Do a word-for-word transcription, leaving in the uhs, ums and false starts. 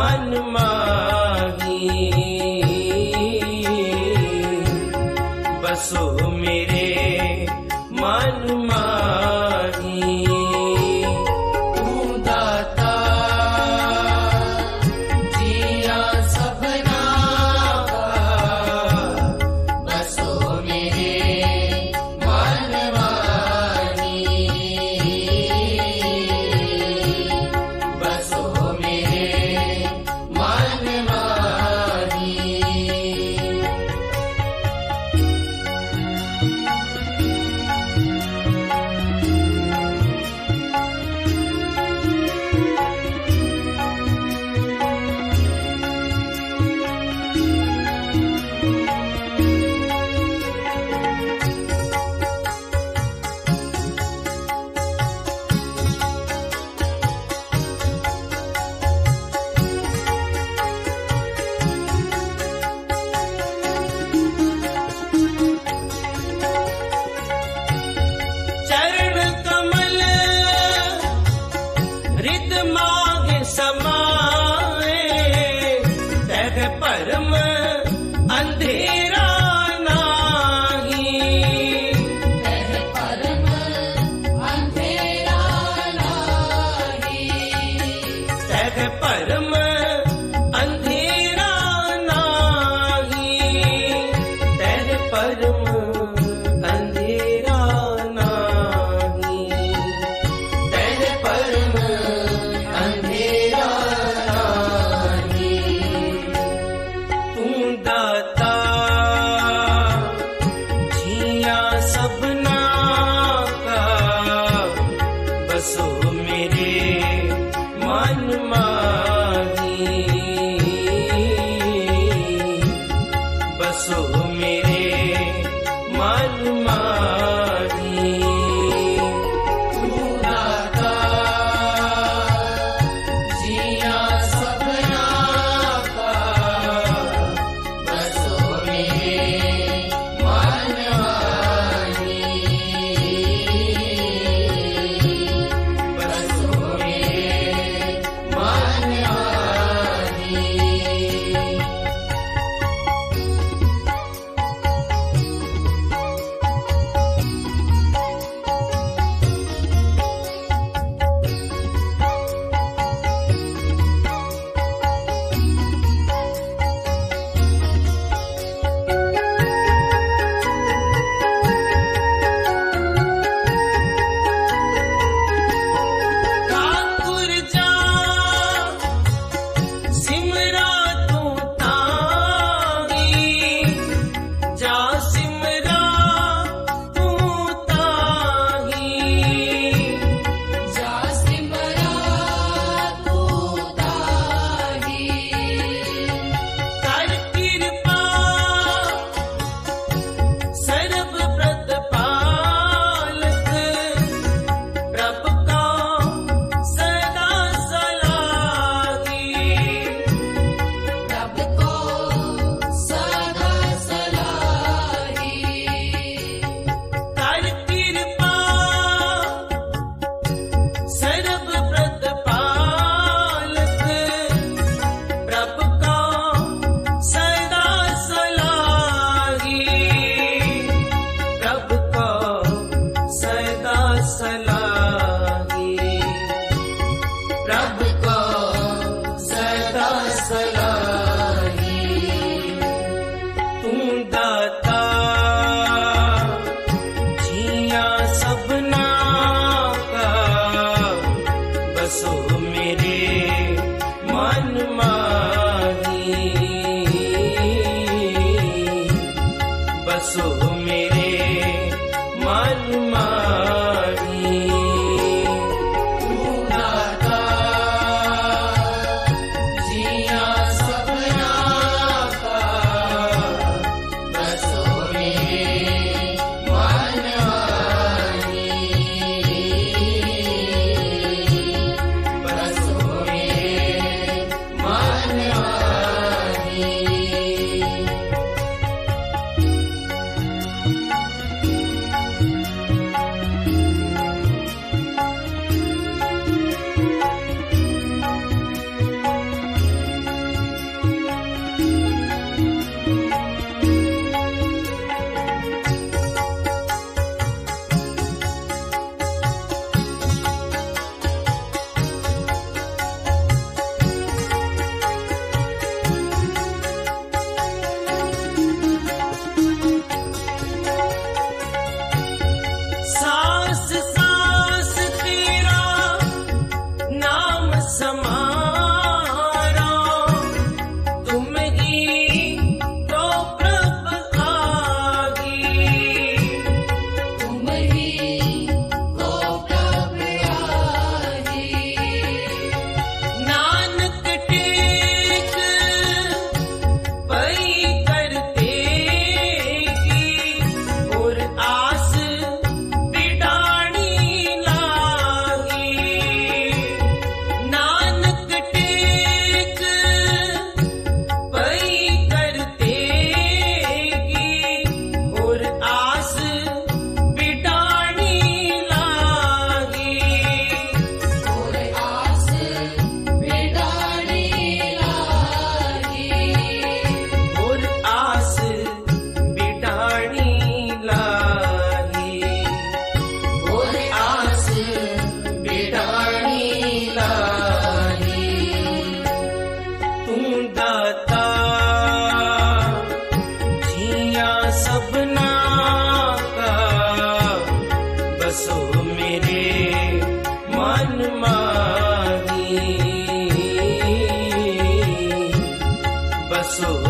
मन माही, बसो मेरे मन माही। तू दाता जिया सबना का, बसो मेरे मन माही, बसो मेरे मन माही। चरण कमल हृद मागे समाए, तह परम अंधेरा नाही, तह परम अंधेरा नाही, तह परम अंधेरा नाही, तह परम अंधेरा नाही, तह परम अंधेरा नाही। तू दाता जिया सबना का, बसो मेरे मन माही, बसो मेरे मन माही। तू दाता जिया सबना का, बसो मेरे मन माही, बसो मेरे मन माही। ठाकुर जा सिमरा तू ताही, जा सिमरा तू ताही, जा सिमरा तू ताही। कर कृपा सर्व प्रतिपालक, प्रभ का सदा सलाही, प्रभ को सदा सलाही। कर कृपा सर्व प्रतिपालक, प्रभ का सदा सलाही, प्रभ का सदा सलाही, प्रभ को सदा सलाही। तू दाता जिया सबना का, बसो मेरे मन माही, बसो मेरे मन माही। तू दाता जिया बसो